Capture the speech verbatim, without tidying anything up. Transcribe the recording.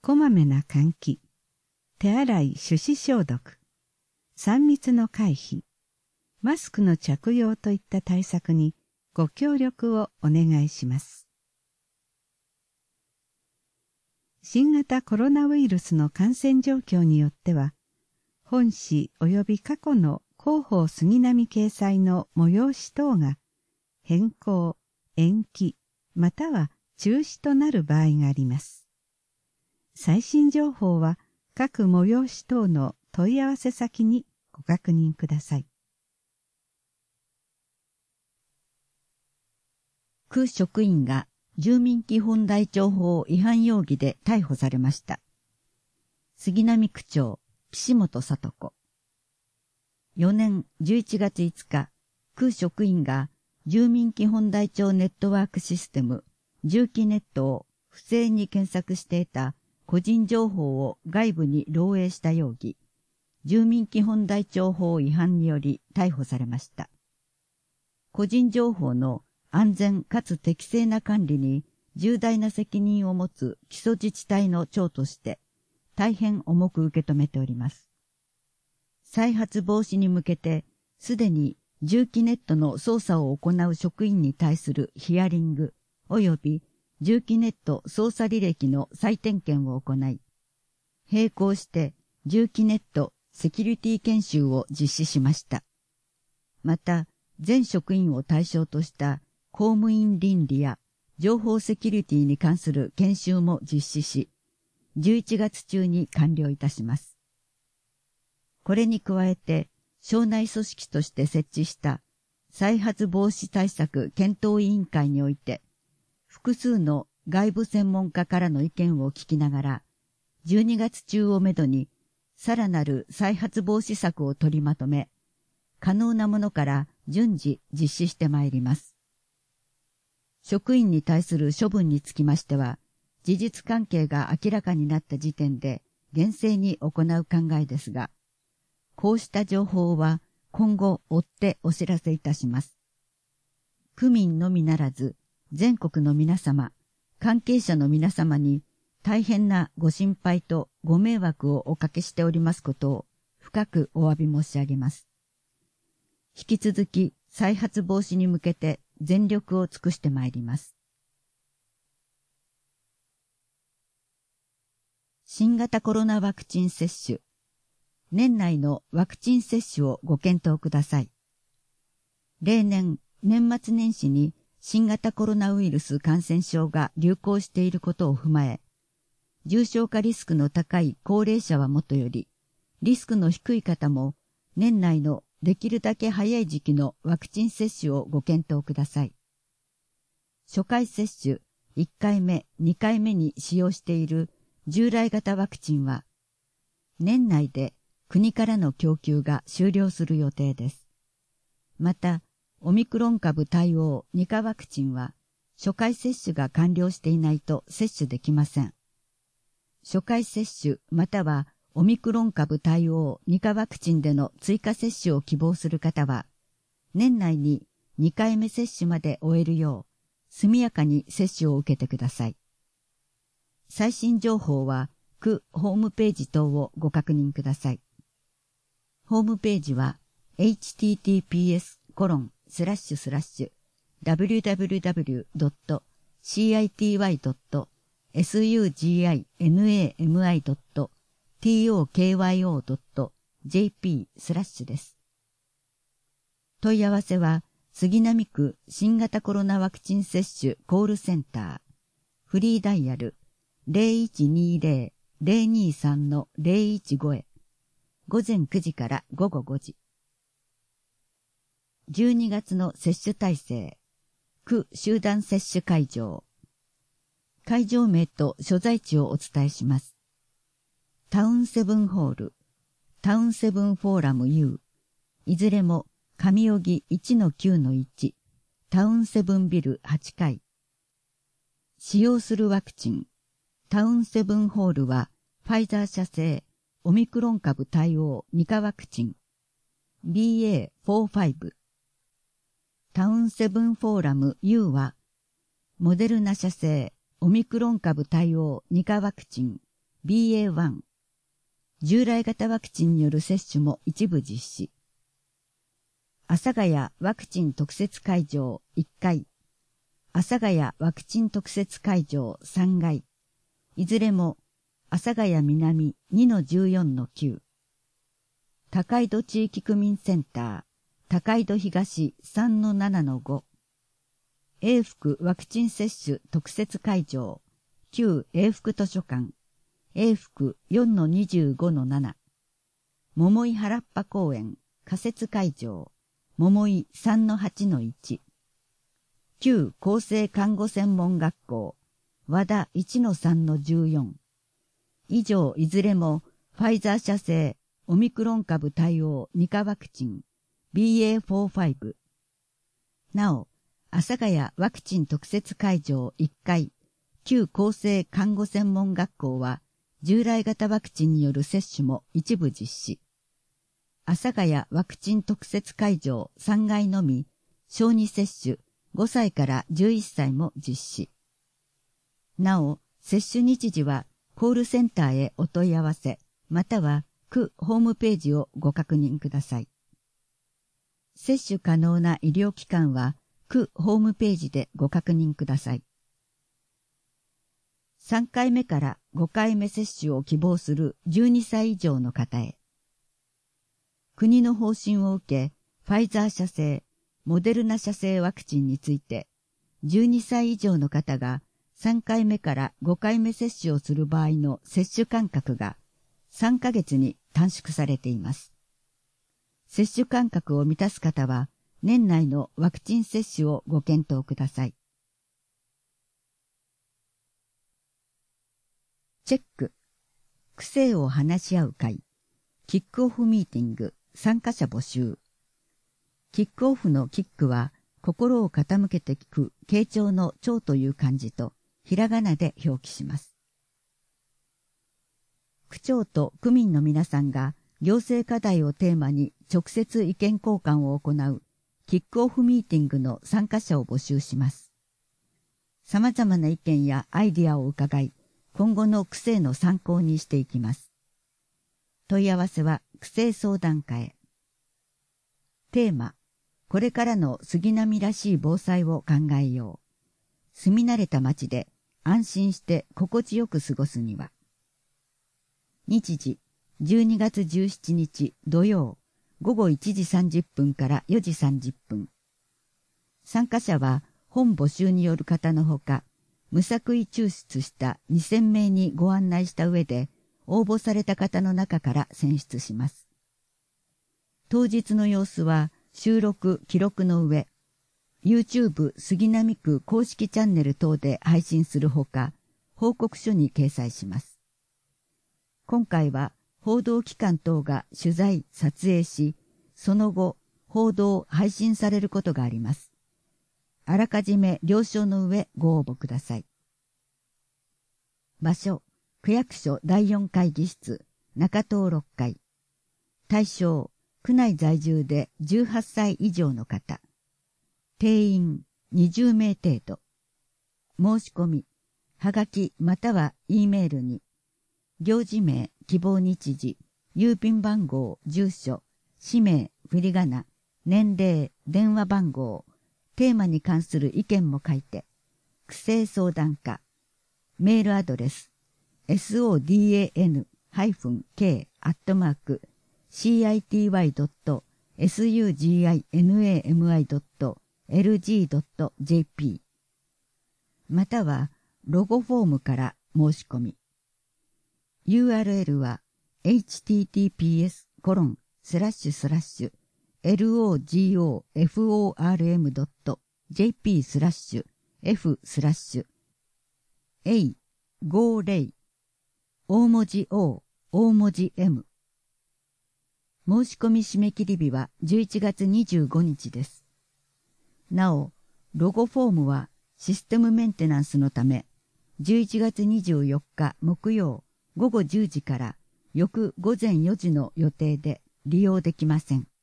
こまめな換気、手洗い手指消毒、さん密の回避、マスクの着用といった対策にご協力をお願いします。新型コロナウイルスの感染状況によっては、本誌及び過去の広報杉並掲載の催し等が変更、延期、または中止となる場合があります。最新情報は各催し等の問い合わせ先にご確認ください。 区職員が住民基本台帳法違反容疑で逮捕されました。杉並区長、岸本聡子。よねんじゅういちがついつか、区職員が住民基本台帳ネットワークシステム、住基ネットを不正に検索して得た個人情報を外部に漏洩した容疑、住民基本台帳法違反により逮捕されました。個人情報の安全かつ適正な管理に重大な責任を持つ基礎自治体の長として大変重く受け止めております。再発防止に向けてすでに住基ネットの操作を行う職員に対するヒアリング及び住基ネット操作履歴の再点検を行い、並行して住基ネットセキュリティ研修を実施しました。また、全職員を対象とした公務員倫理や情報セキュリティに関する研修も実施し、じゅういちがつ中に完了いたします。これに加えて、省内組織として設置した再発防止対策検討委員会において、複数の外部専門家からの意見を聞きながら、じゅうにがつ中をめどに、さらなる再発防止策を取りまとめ、可能なものから順次実施してまいります。職員に対する処分につきましては、事実関係が明らかになった時点で厳正に行う考えですが、こうした情報は今後追ってお知らせいたします。区民のみならず、全国の皆様、関係者の皆様に大変なご心配とご迷惑をおかけしておりますことを深くお詫び申し上げます。引き続き再発防止に向けて全力を尽くしてまいります。新型コロナワクチン接種。年内のワクチン接種をご検討ください。例年、年末年始に新型コロナウイルス感染症が流行していることを踏まえ、重症化リスクの高い高齢者はもとより、リスクの低い方も年内のできるだけ早い時期のワクチン接種をご検討ください。初回接種、いっかいめ、にかいめに使用している従来型ワクチンは、年内で国からの供給が終了する予定です。また、オミクロン株対応に価ワクチンは、初回接種が完了していないと接種できません。初回接種またはオミクロン株対応に価ワクチンでの追加接種を希望する方は、年内ににかいめ接種まで終えるよう、速やかに接種を受けてください。最新情報は、区ホームページ等をご確認ください。ホームページは、エイチティーティーピーエスコロンスラッシュスラッシュダブリューダブリューダブリュードットシーアイティーワイドットエスユージーアイエヌエーエムアイドットティーオーケーワイオードットジェーピースラッシュです。問い合わせは、杉並区新型コロナワクチン接種コールセンター、フリーダイヤル ゼロいちにゼロ ゼロにさん ゼロいちご へ、午前くじから午後ごじ。じゅうにがつの接種体制、区集団接種会場。会場名と所在地をお伝えします。タウンセブンホール、タウンセブンフォーラム U、いずれも上荻 いちのきゅうのいち、タウンセブンビルはちかい。使用するワクチン、タウンセブンホールはファイザー社製オミクロン株対応に価ワクチン ビーエーよんじゅうご。タウンセブンフォーラム U はモデルナ社製オミクロン株対応に価ワクチンビーエーワン、従来型ワクチンによる接種も一部実施。阿佐ヶ谷ワクチン特設会場いっかい、阿佐ヶ谷ワクチン特設会場さんがい、いずれも阿佐ヶ谷南 にのじゅうよんのきゅう、高井戸地域区民センター高井戸東 さんのななのご、永福ワクチン接種特設会場旧永福図書館永福 よんのにじゅうごのなな、桃井原っぱ公園仮設会場桃井 さんのはちのいち、旧厚生看護専門学校和田 いちのさんのじゅうよん、以上いずれもファイザー社製オミクロン株対応に価ワクチン ビーエーフォーじゅうご。なお、阿佐ヶ谷ワクチン特設会場いっかい旧厚生看護専門学校は従来型ワクチンによる接種も一部実施。阿佐ヶ谷ワクチン特設会場さんがいのみ小児接種ごさいからじゅういっさいも実施。なお、接種日時はコールセンターへお問い合わせ、または区ホームページをご確認ください。接種可能な医療機関は区ホームページでご確認ください。さんかいめからごかいめ接種を希望するじゅうにさい以上の方へ。国の方針を受け、ファイザー社製、モデルナ社製ワクチンについて、じゅうにさい以上の方がさんかいめからごかいめ接種をする場合の接種間隔がさんかげつに短縮されています。接種間隔を満たす方は、年内のワクチン接種をご検討ください。チェック。区政を話し合う会。キックオフミーティング。参加者募集。キックオフのキックは、心を傾けて聞く傾聴の聴という漢字と、ひらがなで表記します。区長と区民の皆さんが、行政課題をテーマに直接意見交換を行うキックオフミーティングの参加者を募集します。様々な意見やアイディアを伺い、今後の区政の参考にしていきます。問い合わせは区政相談課へ。テーマ、これからの杉並らしい防災を考えよう。住み慣れた街で安心して心地よく過ごすには。日時、じゅうにがつじゅうしちにち土曜、ごごいちじさんじゅっぷんからよじさんじゅっぷん。参加者は本募集による方のほか、無作為抽出したにせんめいにご案内した上で、応募された方の中から選出します。当日の様子は収録・記録の上、YouTube 杉並区公式チャンネル等で配信するほか、報告書に掲載します。今回は、報道機関等が取材・撮影し、その後、報道・配信されることがあります。あらかじめ了承の上ご応募ください。場所、区役所だいよん会議室、中東ろっかい。対象、区内在住でじゅうはっさい以上の方。定員にじゅうめい程度。申し込み、はがきまたは E メールに、行事名、希望日時、郵便番号、住所、氏名、振り仮名、年齢、電話番号、テーマに関する意見も書いて、区政相談課、メールアドレス、エスオーディーエーエヌ ケー アットマーク シーアイティーワイ ドット エスユージーアイエヌエーエムアイ ドット エルジー ドット ジェーピー またはロゴフォームから申し込み。ユーアールエル は エイチティーティーピーエスコロンスラッシュスラッシュエルオージーオーエフオーアールエムドットジェーピースラッシュエフスラッシュエーごじゅう大文字 O 大文字 M。 申し込み締め切り日はじゅういちがつにじゅうごにちです。なお、ロゴフォームはシステムメンテナンスのためじゅういちがつにじゅうよっか木曜ごごじゅうじから翌ごぜんよじの予定で利用できません。